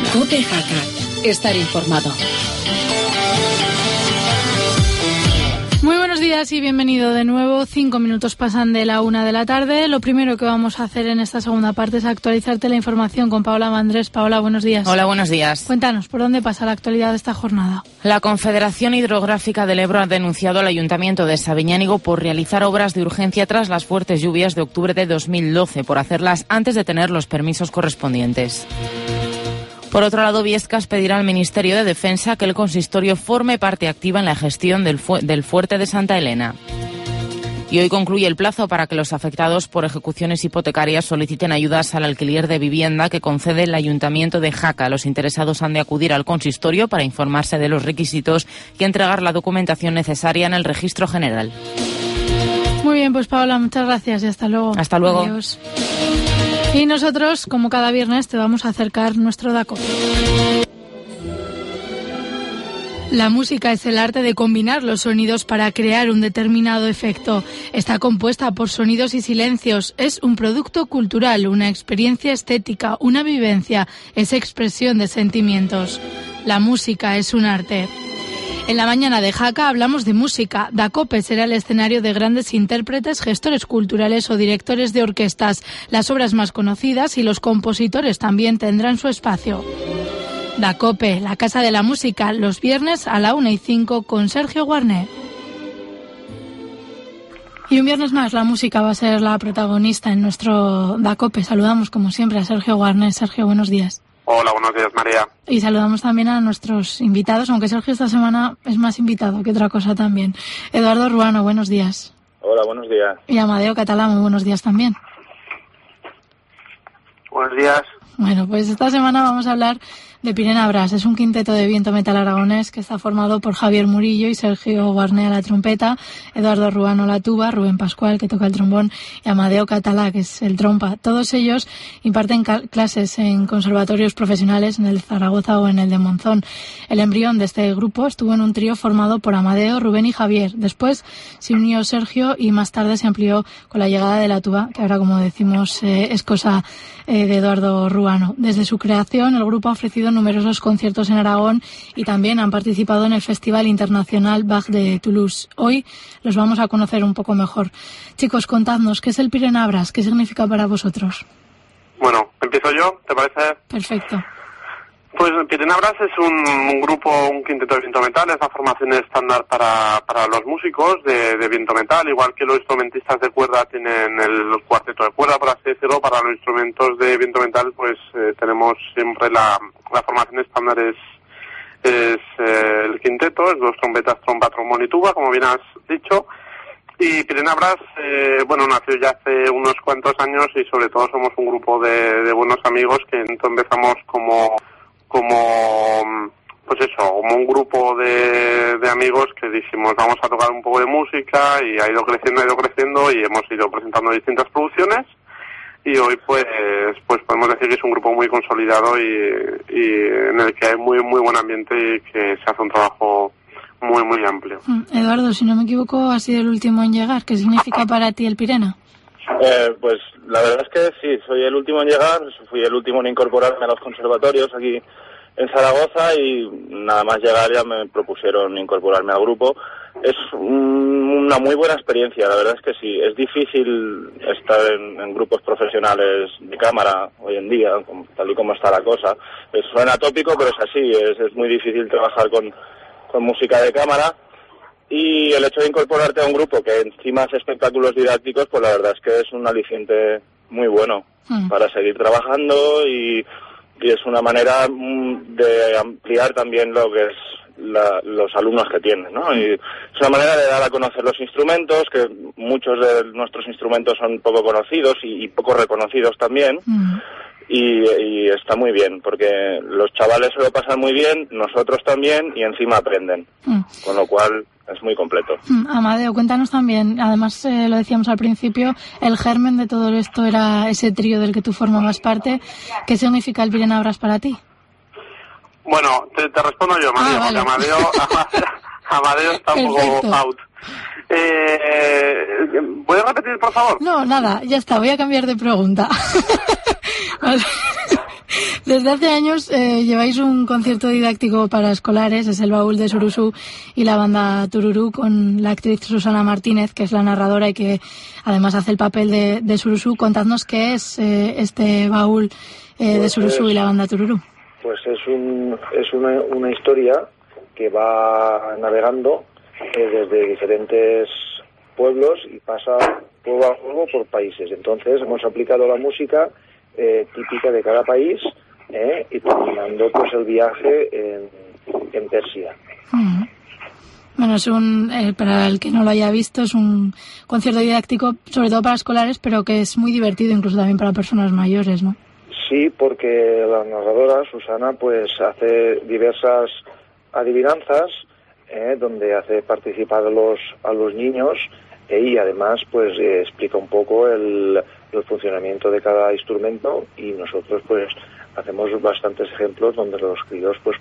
COPE Jaca. Estar informado. Muy buenos días y bienvenido de nuevo. 5 minutos pasan de la 1 de la tarde. Lo primero que vamos a hacer en esta segunda parte es actualizarte la información con Paola Mandrés. Paola, buenos días. Hola, buenos días. Cuéntanos, ¿por dónde pasa la actualidad de esta jornada? La Confederación Hidrográfica del Ebro ha denunciado al Ayuntamiento de Sabiñánigo por realizar obras de urgencia tras las fuertes lluvias de octubre de 2012, por hacerlas antes de tener los permisos correspondientes. Por otro lado, Viescas pedirá al Ministerio de Defensa que el consistorio forme parte activa en la gestión del fuerte de Santa Elena. Y hoy concluye el plazo para que los afectados por ejecuciones hipotecarias soliciten ayudas al alquiler de vivienda que concede el Ayuntamiento de Jaca. Los interesados han de acudir al consistorio para informarse de los requisitos y entregar la documentación necesaria en el registro general. Muy bien, pues Paola, muchas gracias y hasta luego. Hasta luego. Adiós. Y nosotros, como cada viernes, te vamos a acercar nuestro DACOPE. La música es el arte de combinar los sonidos para crear un determinado efecto. Está compuesta por sonidos y silencios. Es un producto cultural, una experiencia estética, una vivencia. Es expresión de sentimientos. La música es un arte. En la mañana de Jaca hablamos de música. DACOPE será el escenario de grandes intérpretes, gestores culturales o directores de orquestas. Las obras más conocidas y los compositores también tendrán su espacio. DACOPE, la Casa de la Música, los viernes a la 1:05 con Sergio Guarné. Y un viernes más la música va a ser la protagonista en nuestro DACOPE. Saludamos como siempre a Sergio Guarné. Sergio, buenos días. Hola, buenos días, María. Y saludamos también a nuestros invitados, aunque Sergio esta semana es más invitado que otra cosa también. Eduardo Ruano, buenos días. Hola, buenos días. Y Amadeo Catalá, muy buenos días también. Buenos días. Bueno, pues esta semana vamos a hablar de Pirena Brass. Es un quinteto de viento metal aragonés que está formado por Javier Murillo y Sergio Guarné a la trompeta, Eduardo Ruano a la tuba, Rubén Pascual, que toca el trombón, y Amadeo Catalá, que es el trompa. Todos ellos imparten clases en conservatorios profesionales en el de Zaragoza o en el de Monzón. El embrión de este grupo estuvo en un trío formado por Amadeo, Rubén y Javier. Después se unió Sergio y más tarde se amplió con la llegada de la tuba, que ahora, como decimos, es cosa de Eduardo Ruano. Desde su creación, el grupo ha ofrecido numerosos conciertos en Aragón y también han participado en el Festival Internacional Bach de Toulouse. Hoy los vamos a conocer un poco mejor. Chicos, contadnos, ¿qué es el Pirena Brass? ¿Qué significa para vosotros? Bueno, empiezo yo, ¿te parece? Perfecto. Pues Pirena Brass es un grupo, un quinteto de viento metal, es la formación estándar para los músicos de viento metal, igual que los instrumentistas de cuerda tienen el cuarteto de cuerda, por así decirlo. Para los instrumentos de viento metal pues tenemos siempre la formación estándar es el quinteto, es dos trompetas, trompa, trombón y tuba, como bien has dicho. Y Pirena Brass, nació ya hace unos cuantos años y sobre todo somos un grupo de buenos amigos que empezamos como un grupo de amigos que dijimos vamos a tocar un poco de música y ha ido creciendo y hemos ido presentando distintas producciones y hoy pues podemos decir que es un grupo muy consolidado y en el que hay muy muy buen ambiente y que se hace un trabajo muy muy amplio. Eduardo, si no me equivoco, has sido el último en llegar. ¿Qué significa para ti el Pirena? Pues la verdad es que sí, soy el último en llegar, fui el último en incorporarme a los conservatorios aquí en Zaragoza y nada más llegar ya me propusieron incorporarme al grupo. Es una muy buena experiencia, la verdad es que sí. Es difícil estar en grupos profesionales de cámara hoy en día, tal y como está la cosa. Suena tópico, pero es así, es muy difícil trabajar con música de cámara. Y el hecho de incorporarte a un grupo que encima hace espectáculos didácticos, pues la verdad es que es un aliciente muy bueno para seguir trabajando y es una manera de ampliar también lo que es los alumnos que tienen, ¿no? Y es una manera de dar a conocer los instrumentos, que muchos de nuestros instrumentos son poco conocidos y poco reconocidos también. Y está muy bien, porque los chavales se lo pasan muy bien, nosotros también, y encima aprenden. Con lo cual es muy completo. Amadeo, cuéntanos también, además lo decíamos al principio, el germen de todo esto era ese trío del que tú formabas parte. ¿Qué significa el Pirena Brass para ti? Bueno, te respondo yo, María, vale. porque Amadeo está un poco out. ¿Puedes repetir, por favor? No, nada, ya está, voy a cambiar de pregunta. Desde hace años lleváis un concierto didáctico para escolares, es el Baúl de Surusú y la banda Tururú, con la actriz Susana Martínez, que es la narradora y que además hace el papel de Surusú. Contadnos qué es este Baúl de Surusú y la banda Tururú. Pues es una historia que va navegando desde diferentes pueblos y pasa pueblo a pueblo por países. Entonces hemos aplicado la música típica de cada país y terminando pues el viaje en Persia. Bueno, es para el que no lo haya visto, es un concierto didáctico sobre todo para escolares, pero que es muy divertido incluso también para personas mayores, ¿no? Sí, porque la narradora, Susana, pues hace diversas adivinanzas donde hace participar a los niños y además pues explica un poco el funcionamiento de cada instrumento, y nosotros pues hacemos bastantes ejemplos donde los críos pues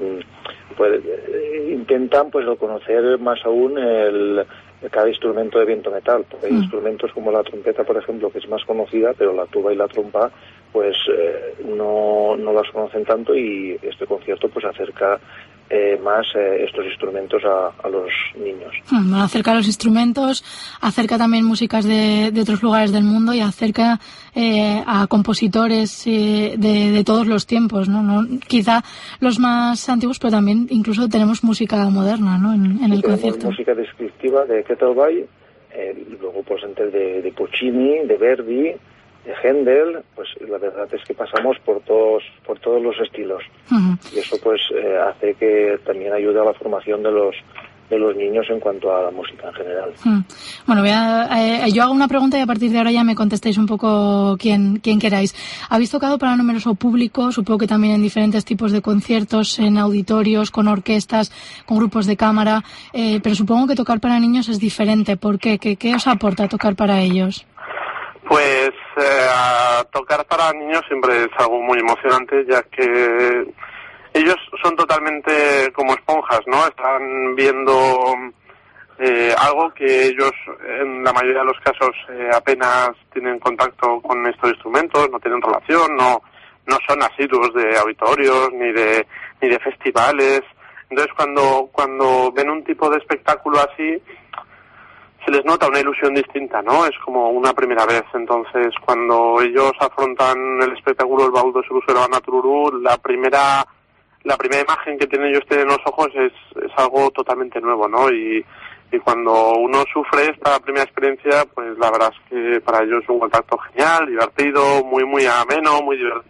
intentan pues conocer más aún cada instrumento de viento metal, porque hay instrumentos como la trompeta, por ejemplo, que es más conocida, pero la tuba y la trompa pues no las conocen tanto, y este concierto pues acerca más estos instrumentos a los niños. Acerca los instrumentos, acerca también músicas de otros lugares del mundo y acerca a compositores de todos los tiempos, ¿no? Quizá los más antiguos, pero también incluso tenemos música moderna, ¿no? en el concierto. Música descriptiva de Kettelbach, y luego pues antes de Puccini, de Verdi, de Händel, pues la verdad es que pasamos por todos los estilos. Y eso pues hace que también ayude a la formación de los niños en cuanto a la música en general. Bueno, yo hago una pregunta y a partir de ahora ya me contestáis un poco quien queráis. ¿Habéis tocado para numeroso público? Supongo que también en diferentes tipos de conciertos, en auditorios, con orquestas, con grupos de cámara, pero supongo que tocar para niños es diferente. ¿Por qué? ¿Qué os aporta tocar para ellos? Pues tocar para niños siempre es algo muy emocionante, ya que ellos son totalmente como esponjas, ¿no? Están viendo algo que ellos, en la mayoría de los casos, apenas tienen contacto con estos instrumentos, no tienen relación, no son asiduos de auditorios ni de festivales. Entonces, cuando ven un tipo de espectáculo así, se les nota una ilusión distinta, ¿no? Es como una primera vez. Entonces, cuando ellos afrontan el espectáculo del Baúl de Surusú y la banda Tururú, la primera imagen que tienen ellos en los ojos es algo totalmente nuevo, ¿no? Y cuando uno sufre esta primera experiencia, pues la verdad es que para ellos es un contacto genial, divertido, muy ameno,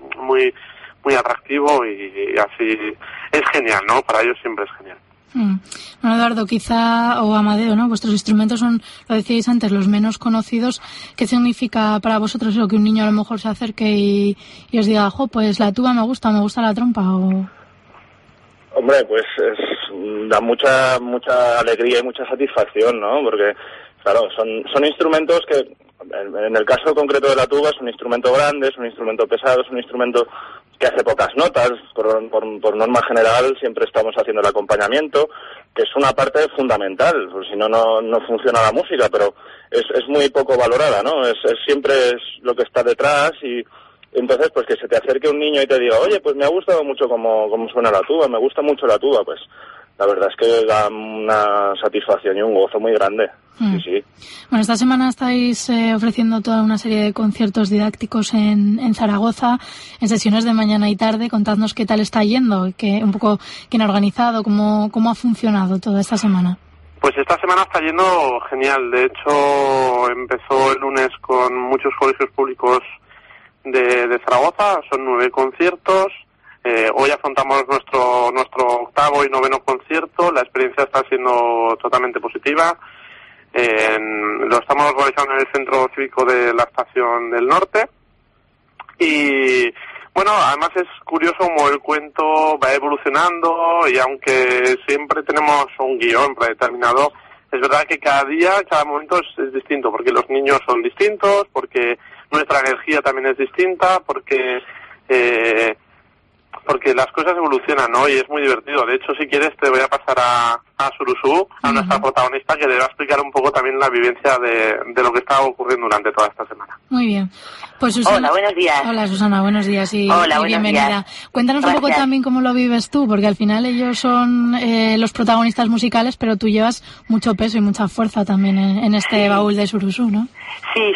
muy atractivo, y así es genial, ¿no? Para ellos siempre es genial. Bueno, Eduardo, o Amadeo, ¿no? Vuestros instrumentos son, lo decíais antes, los menos conocidos. ¿Qué significa para vosotros eso, que un niño a lo mejor se acerque y os diga, pues la tuba me gusta la trompa? Hombre, pues da mucha alegría y mucha satisfacción, ¿no? Porque, claro, son instrumentos que, en el caso concreto de la tuba, es un instrumento grande, es un instrumento pesado, es un instrumento que hace pocas notas. Por norma general siempre estamos haciendo el acompañamiento, que es una parte fundamental, pues si no funciona la música, pero es muy poco valorada, ¿no? Siempre es lo que está detrás, y entonces pues que se te acerque un niño y te diga, oye, pues me ha gustado mucho cómo suena la tuba, me gusta mucho la tuba, pues la verdad es que da una satisfacción y un gozo muy grande. Sí. Bueno, esta semana estáis ofreciendo toda una serie de conciertos didácticos en Zaragoza, en sesiones de mañana y tarde. Contadnos qué tal está yendo, un poco quién ha organizado, cómo ha funcionado toda esta semana. Pues esta semana está yendo genial. De hecho, empezó el lunes con muchos colegios públicos de Zaragoza. Son 9 conciertos. Hoy afrontamos nuestro 8º y 9º concierto. La experiencia está siendo totalmente positiva. Lo estamos organizando en el Centro Cívico de la Estación del Norte. Y bueno, además es curioso como el cuento va evolucionando, y aunque siempre tenemos un guión predeterminado, es verdad que cada día, cada momento es distinto, porque los niños son distintos, porque nuestra energía también es distinta, porque porque las cosas evolucionan, ¿no? Y es muy divertido. De hecho, si quieres, te voy a pasar a Surusú, a nuestra protagonista, que le va a explicar un poco también la vivencia de lo que está ocurriendo durante toda esta semana. Muy bien. Pues Susana. Hola, buenos días. Hola, Susana, buenos días y bienvenida. Días. Cuéntanos un poco también cómo lo vives tú, porque al final ellos son los protagonistas musicales, pero tú llevas mucho peso y mucha fuerza también en este baúl de Surusú, ¿no? Sí.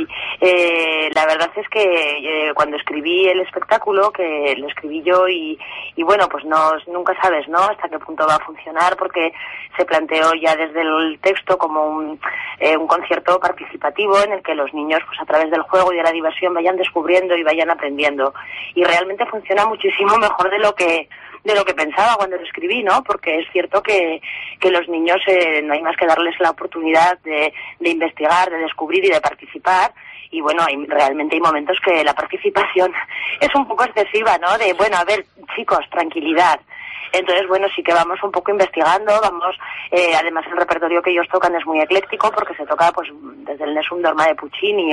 La verdad es que cuando escribí el espectáculo, que lo escribí yo y bueno, pues nunca sabes, ¿no?, hasta qué punto va a funcionar, porque se planteó ya desde el texto como un concierto participativo en el que los niños, pues a través del juego y de la diversión, vayan descubriendo y vayan aprendiendo. Y realmente funciona muchísimo mejor de lo que pensaba cuando lo escribí, ¿no? Porque es cierto que los niños no hay más que darles la oportunidad de investigar, de descubrir y de participar. Y bueno, realmente hay momentos que la participación es un poco excesiva, ¿no? De, bueno, a ver, chicos, tranquilidad. Entonces, bueno, sí que vamos un poco investigando, además el repertorio que ellos tocan es muy ecléctico, porque se toca pues desde el Nessun Dorma de Puccini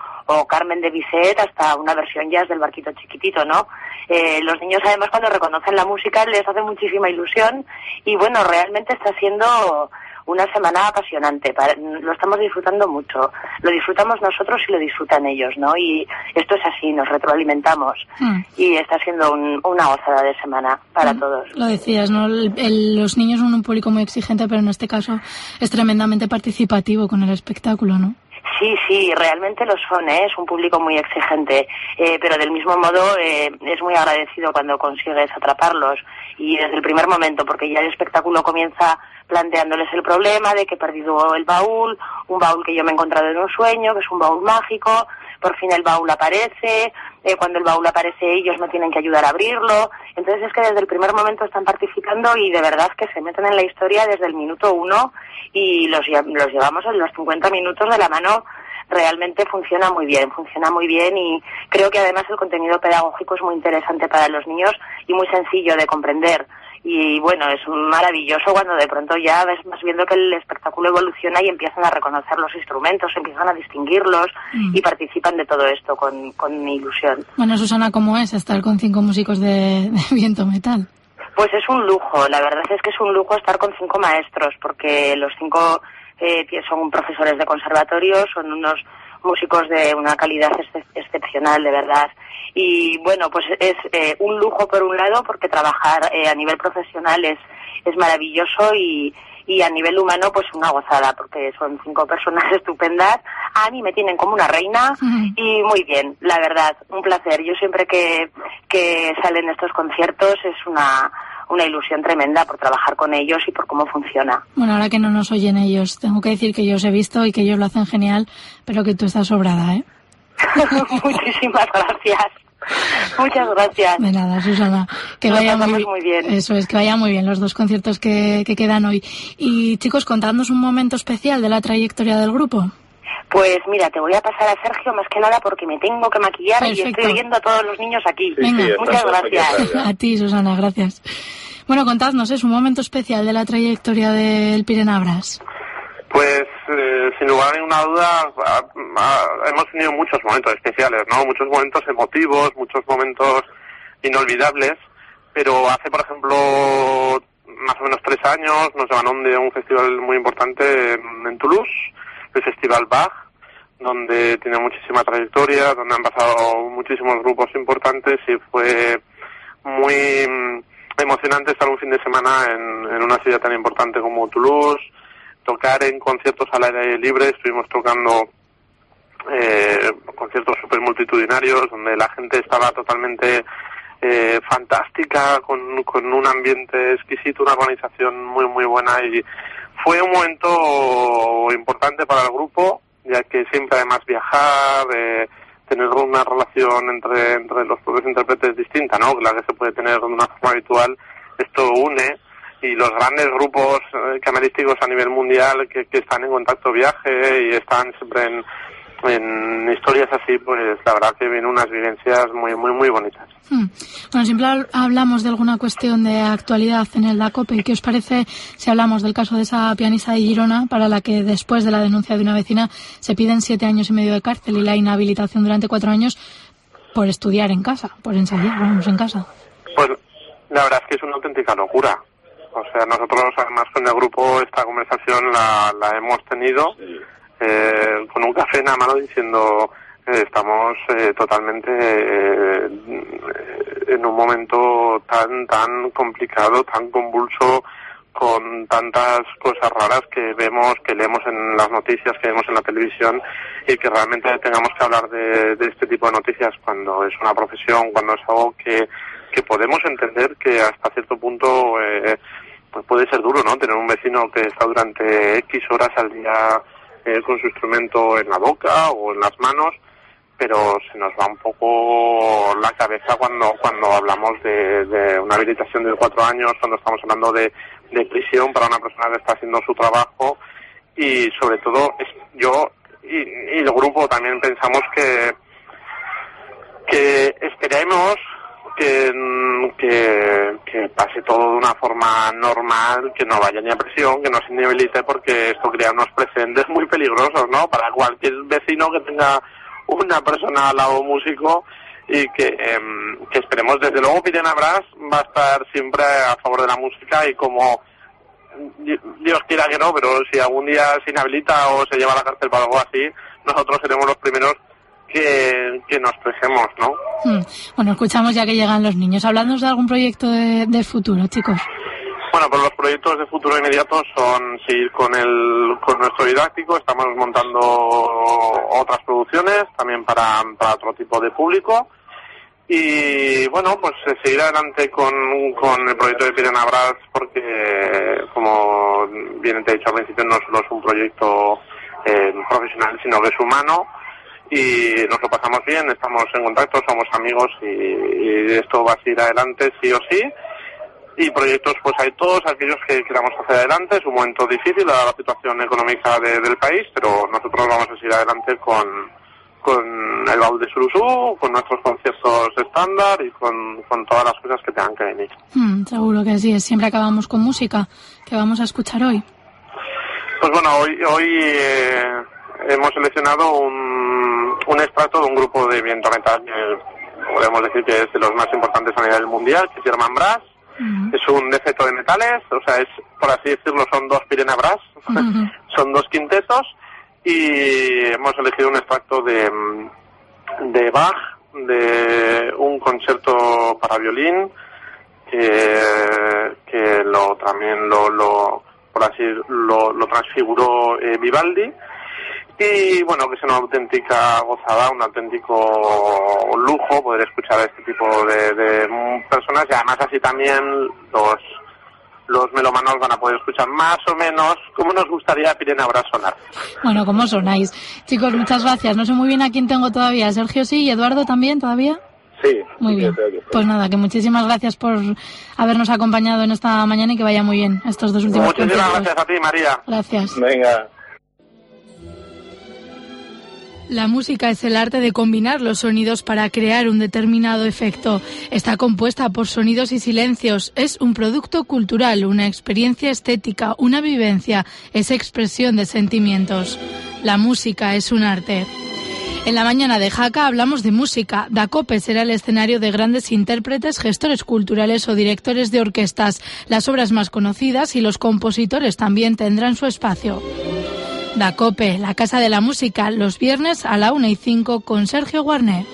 o Carmen de Bizet hasta una versión jazz del Barquito Chiquitito, ¿no? Los niños además cuando reconocen la música les hace muchísima ilusión y bueno, realmente está siendo una semana apasionante, lo estamos disfrutando mucho, lo disfrutamos nosotros y lo disfrutan ellos, ¿no? Y esto es así, nos retroalimentamos y está siendo una gozada de semana para todos. Lo decías, ¿no? Los niños son un público muy exigente, pero en este caso es tremendamente participativo con el espectáculo, ¿no? Sí, realmente lo son, ¿eh? Es un público muy exigente, pero del mismo modo es muy agradecido cuando consigues atraparlos y desde el primer momento, porque ya el espectáculo comienza planteándoles el problema de que he perdido el baúl, un baúl que yo me he encontrado en un sueño, que es un baúl mágico, por fin el baúl aparece, cuando el baúl aparece ellos me tienen que ayudar a abrirlo, entonces es que desde el primer momento están participando y de verdad que se meten en la historia desde el minuto 1 y los llevamos en los 50 minutos de la mano. Realmente funciona muy bien y creo que además el contenido pedagógico es muy interesante para los niños y muy sencillo de comprender. Y bueno, es maravilloso cuando de pronto ya vas viendo que el espectáculo evoluciona y empiezan a reconocer los instrumentos, empiezan a distinguirlos y participan de todo esto con ilusión. Bueno, Susana, ¿cómo es estar con 5 músicos de Viento Metal? Pues es un lujo, la verdad es que es un lujo estar con 5 maestros, porque los 5 son profesores de conservatorio, son unos músicos de una calidad excepcional, de verdad. Y bueno, pues es un lujo por un lado, porque trabajar a nivel profesional es maravilloso y a nivel humano pues una gozada, porque son 5 personas estupendas. A mí me tienen como una reina y muy bien, la verdad, un placer. Yo siempre que salen estos conciertos es una ilusión tremenda por trabajar con ellos y por cómo funciona. Bueno, ahora que no nos oyen ellos, tengo que decir que yo os he visto y que ellos lo hacen genial, pero que tú estás sobrada, ¿eh? Muchísimas gracias. Muchas gracias. De nada, Susana. Que vaya muy bien. Eso es, que vaya muy bien los 2 conciertos que quedan hoy. Y chicos, contadnos un momento especial de la trayectoria del grupo. Pues mira, te voy a pasar a Sergio más que nada porque me tengo que maquillar. Perfecto. Y estoy oyendo a todos los niños aquí. Venga, muchas gracias. A ti, Susana, gracias. Bueno, contadnos, es un momento especial de la trayectoria del Pirena Brass. Pues sin lugar a ninguna duda hemos tenido muchos momentos especiales, ¿no? Muchos momentos emotivos, muchos momentos inolvidables, pero hace, por ejemplo, más o menos 3 años nos llamaron de un festival muy importante en Toulouse, el Festival Bach, donde tiene muchísima trayectoria, donde han pasado muchísimos grupos importantes y fue muy emocionante estar un fin de semana en una ciudad tan importante como Toulouse, tocar en conciertos al aire libre. Estuvimos tocando conciertos súper multitudinarios donde la gente estaba totalmente fantástica, con un ambiente exquisito, una organización muy muy buena, y fue un momento importante para el grupo, ya que siempre además viajar, tener una relación entre los propios intérpretes distinta, ¿no?, la que se puede tener de una forma habitual, esto une. Y los grandes grupos camerísticos a nivel mundial que están en contacto viaje y están siempre en historias así, pues la verdad que vienen unas vivencias muy muy muy bonitas. Bueno, siempre hablamos de alguna cuestión de actualidad en el DACOPE. ¿Qué os parece si hablamos del caso de esa pianista de Girona, para la que después de la denuncia de una vecina se piden 7 años y medio de cárcel y la inhabilitación durante 4 años por estudiar en casa, por ensayar, vamos, en casa? Pues la verdad es que es una auténtica locura. O sea, nosotros además con el grupo esta conversación la hemos tenido con un café en la mano diciendo estamos totalmente en un momento tan complicado, tan convulso, con tantas cosas raras que vemos, que leemos en las noticias, que vemos en la televisión, y que realmente tengamos que hablar de este tipo de noticias cuando es una profesión, cuando es algo que podemos entender que hasta cierto punto pues puede ser duro, ¿no? Tener un vecino que está durante X horas al día con su instrumento en la boca o en las manos, pero se nos va un poco la cabeza cuando hablamos de una habilitación de 4 años, cuando estamos hablando de prisión para una persona que está haciendo su trabajo, y sobre todo yo y el grupo también pensamos que esperemos que pase todo de una forma normal, que no vaya ni a prisión, que no se inhabilite, porque esto crea unos precedentes muy peligrosos, ¿no? Para cualquier vecino que tenga una persona al lado músico, y que esperemos, desde luego Pirena Brass va a estar siempre a favor de la música, y como Dios quiera que no, pero si algún día se inhabilita o se lleva a la cárcel para algo así, nosotros seremos los primeros que nos expresemos, ¿no? Bueno, escuchamos ya que llegan los niños. Hablándonos de algún proyecto de futuro, chicos. Bueno, pues los proyectos de futuro inmediato son seguir con nuestro didáctico. Estamos montando otras producciones también para otro tipo de público. Y bueno, pues seguir adelante con el proyecto de Pirena Brass, porque como bien te he dicho al principio, no solo es un proyecto profesional, sino que es humano, y nos lo pasamos bien, estamos en contacto, somos amigos, y esto va a seguir adelante sí o sí. Y proyectos pues hay todos aquellos que queramos hacer adelante. Es un momento difícil dada la situación económica del país, pero nosotros vamos a seguir adelante con el baúl de Surusú, con nuestros conciertos estándar y con todas las cosas que tengan que venir. Seguro que sí. Siempre acabamos con música. ¿Qué vamos a escuchar hoy? Pues bueno, hoy hemos seleccionado un extracto de un grupo de viento metal que podemos decir que es de los más importantes a nivel mundial, que es German Brass. Es un defecto de metales, o sea, es, por así decirlo, son 2 Pirena Brass, son 2 quintetos, y hemos elegido un extracto de Bach, de un concierto para violín, que también por así lo transfiguró Vivaldi. Y bueno, que es una auténtica gozada, un auténtico lujo poder escuchar a este tipo de personas, y además así también los melomanos van a poder escuchar más o menos como nos gustaría Pirena Brass sonar. Bueno, ¿cómo sonáis? Chicos, muchas gracias. No sé muy bien a quién tengo todavía. ¿Sergio sí? ¿Y Eduardo también todavía? Sí. Muy bien. Pues nada, que muchísimas gracias por habernos acompañado en esta mañana, y que vaya muy bien estos 2 últimos conciertos. Muchísimas gracias a ti, María. Gracias. Venga. La música es el arte de combinar los sonidos para crear un determinado efecto. Está compuesta por sonidos y silencios. Es un producto cultural, una experiencia estética, una vivencia. Es expresión de sentimientos. La música es un arte. En la mañana de Jaca hablamos de música. Dacope será el escenario de grandes intérpretes, gestores culturales o directores de orquestas. Las obras más conocidas y los compositores también tendrán su espacio. Dacope, la Casa de la Música, los viernes a la 1:05 con Sergio Guarné.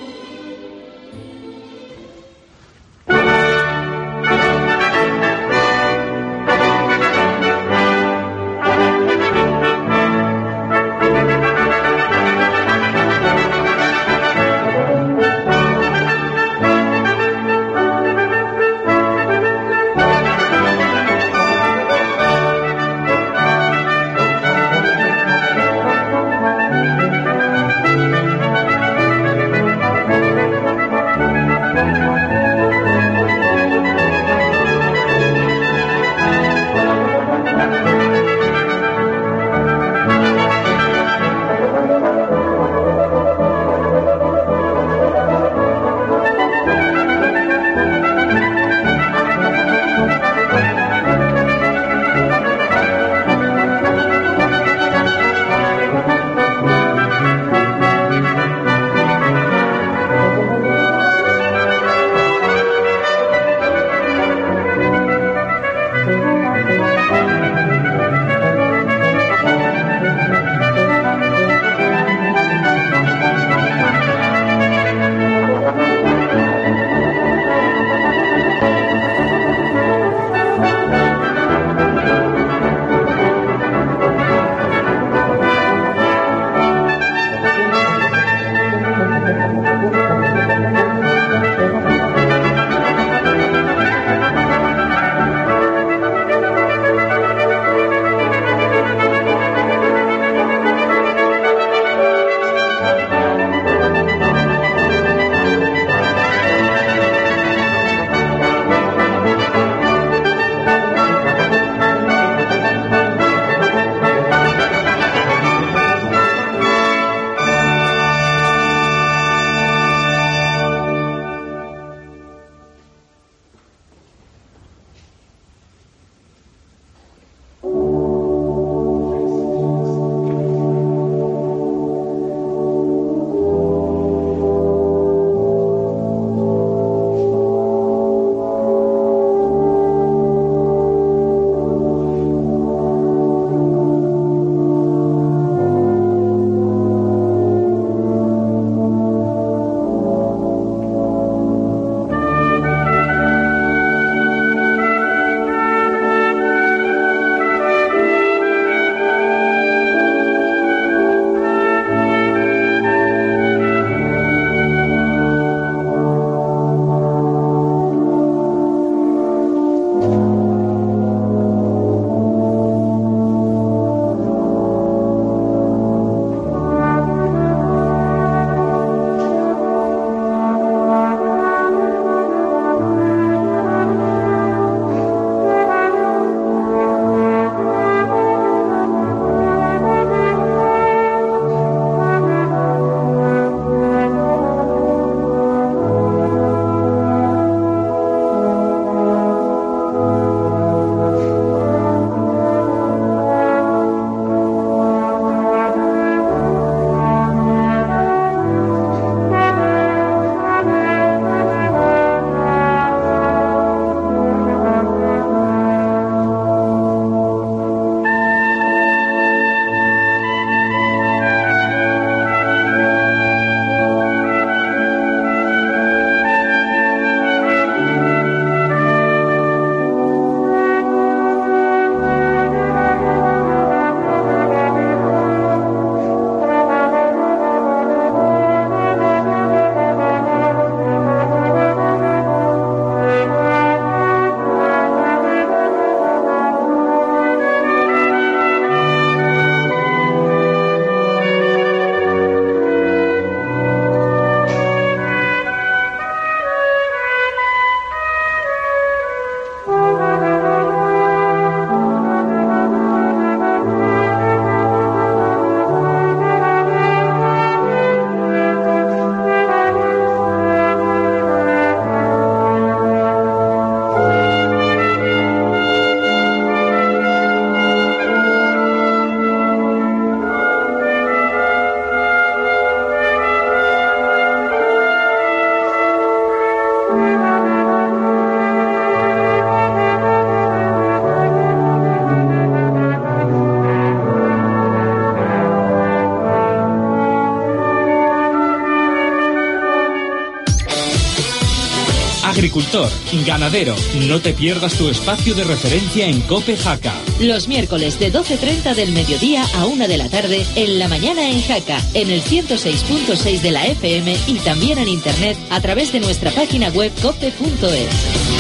Agricultor, ganadero, no te pierdas tu espacio de referencia en COPE Jaca. Los miércoles de 12:30 del mediodía a 1 de la tarde, en la mañana en Jaca, en el 106.6 de la FM y también en internet a través de nuestra página web cope.es.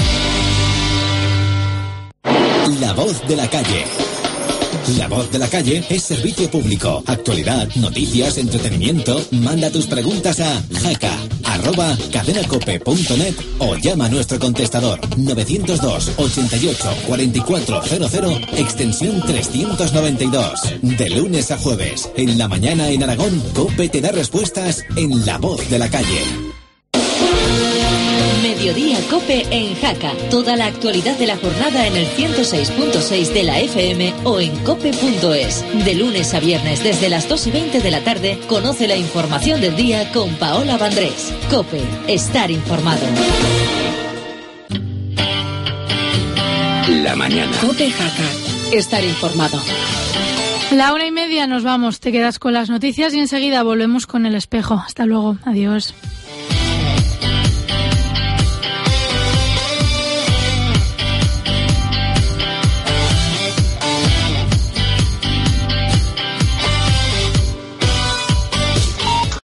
La voz de la calle. La voz de la calle es servicio público. Actualidad, noticias, entretenimiento. Manda tus preguntas a jaca@cadenacope.net o llama a nuestro contestador 902 88 4400 extensión 392. De lunes a jueves, en la mañana en Aragón, COPE te da respuestas en La voz de la calle. Mediodía COPE en Jaca. Toda la actualidad de la jornada en el 106.6 de la FM o en cope.es. De lunes a viernes desde las 2:20 de la tarde, conoce la información del día con Paola Vandrés. COPE. Estar informado. La mañana. COPE Jaca. Estar informado. La 1:30 nos vamos. Te quedas con las noticias y enseguida volvemos con El Espejo. Hasta luego. Adiós.